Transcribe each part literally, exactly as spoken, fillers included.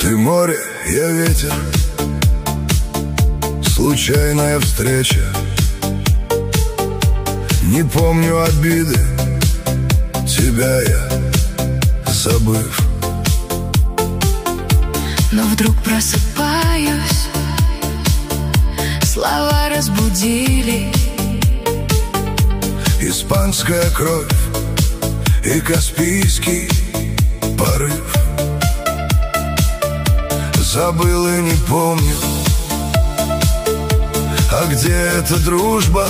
Ты море, я ветер, случайная встреча. Не помню обиды, тебя я забыв. Но вдруг просыпаюсь, слова разбудили. Испанская кровь и каспийский порыв. Забыл и не помню, а где эта дружба,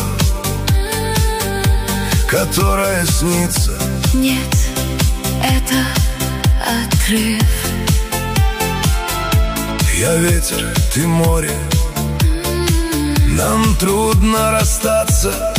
которая снится? Нет, это отрыв. Я ветер, ты море, нам трудно расстаться.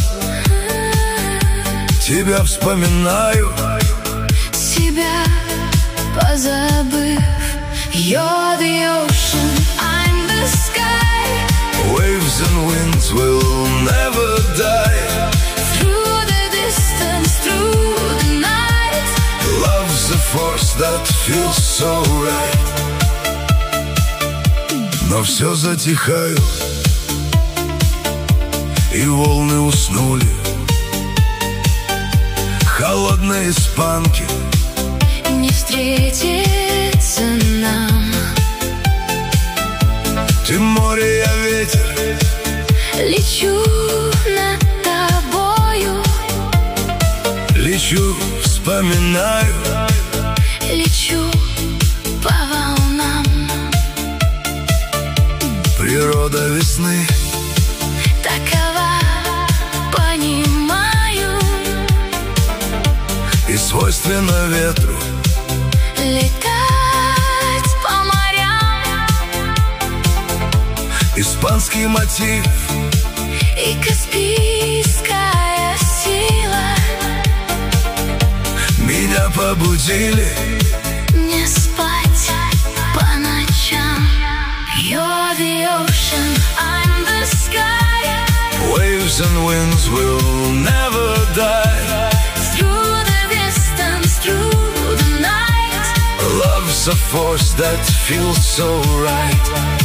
Тебя вспоминаю, себя позабыв. You're the ocean, I'm the sky. Waves and winds will never die. Through the distance, through the night. Love's a force that feels so right. Но все затихают, и волны уснули. Холодные испанки не встретиться нам. Ты море, я ветер, лечу над тобою. Лечу, вспоминаю, лечу по волнам. Природа весны такова, понимаю. И свойственно ветру летать по морям. Испанский мотив и каспийская сила меня побудили не спать по ночам. You're the ocean, I'm the sky. Waves and winds will never die. Through the distance, through the night. Love's a force that feels so right.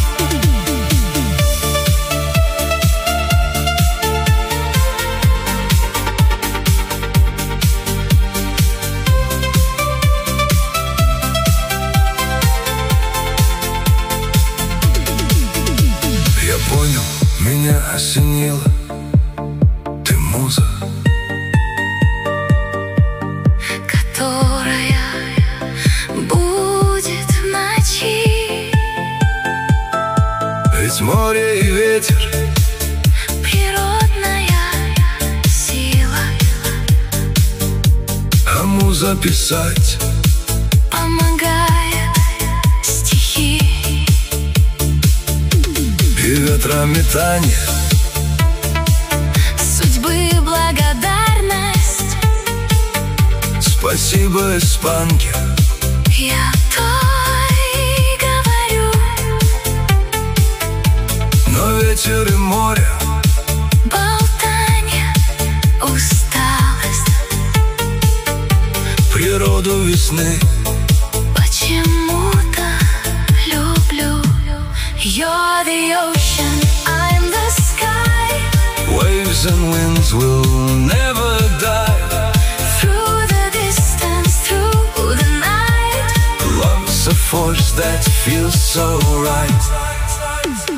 Я понял, меня осенило. Ты муза, которая будет в ночи. Ведь море и ветер природная сила. А муза писать помогает стихи. И ветрометание судьбы благодарность. Спасибо испанке, я то и говорю. но ветер и море болтанье, усталость. Природу весны почему-то люблю. You're the ocean, I'm the sky. Waves and winds will never die. Through the distance, through the night. Love's a force that feels so right.